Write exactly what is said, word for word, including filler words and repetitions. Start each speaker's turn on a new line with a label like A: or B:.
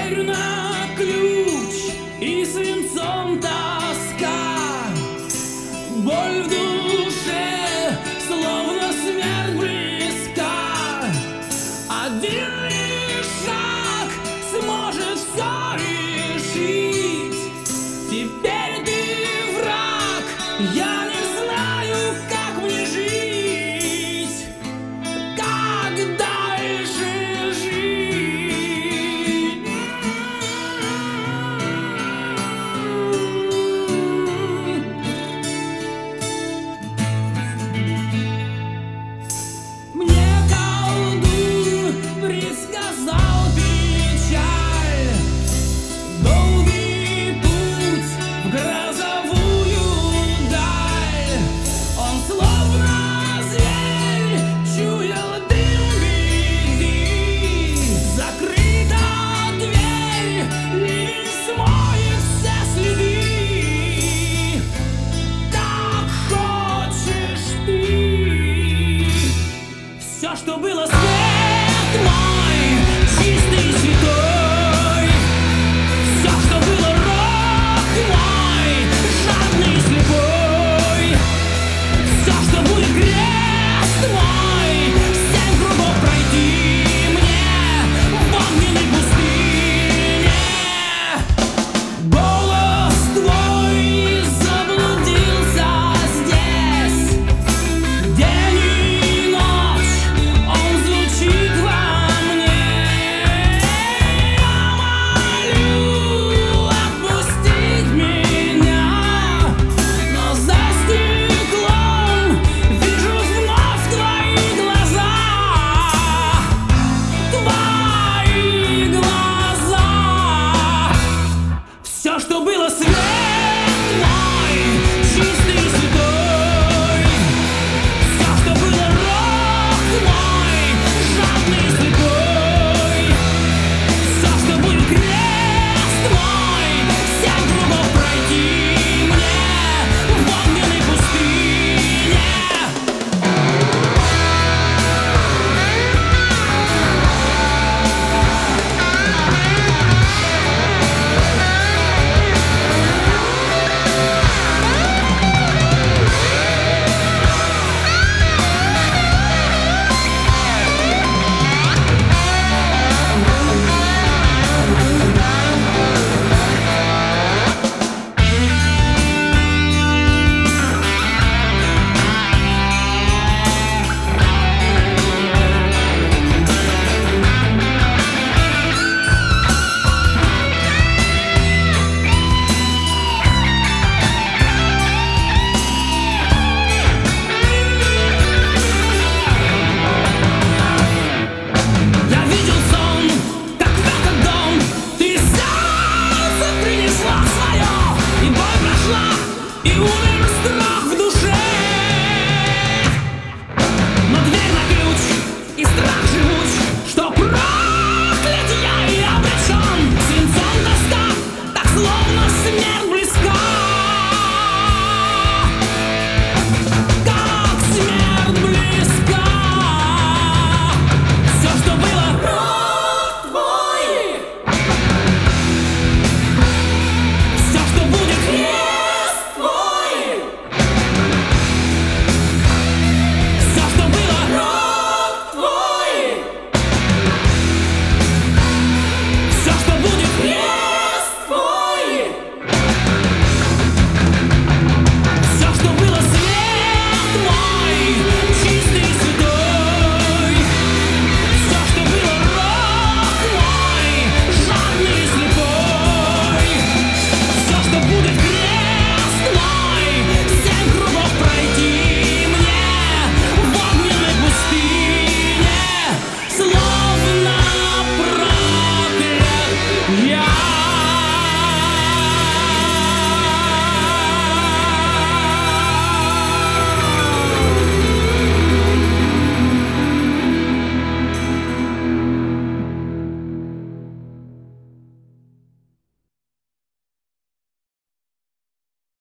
A: Дверь на ключ и свинцом тоска, боль в душе, словно смерть близка. Один лишь шаг сможет все решить. Теперь ты враг, я не знаю, как мне жить, как дальше жить. Мне колдун предсказал печаль, долгий путь в грозовую даль. Он словно зверь чуял дым беды. Закрыта дверь, ливень смоет все следы. Так хочешь ты. Все, что было, свет мой, чистый и святой. Все, что было, рок мой, жадный и слепой. Все, что будет, крест мой, семь кругов пройти мне в огненной пустыне. Голос твой заблудился здесь. День и ночь он звучит во мне. Я молю отпустить меня, но за стеклом вижу вновь твои глаза. Твои глаза. Все, что было, свет мой, чистый и святой. Все, что было, рок мой, жадный и слепой. Все, что будет, крест мой, семь кругов пройти мне в огненной пустыне. Я видел сон, как в этот дом ты сердце принесла свое, и боль прошла, и умер страх.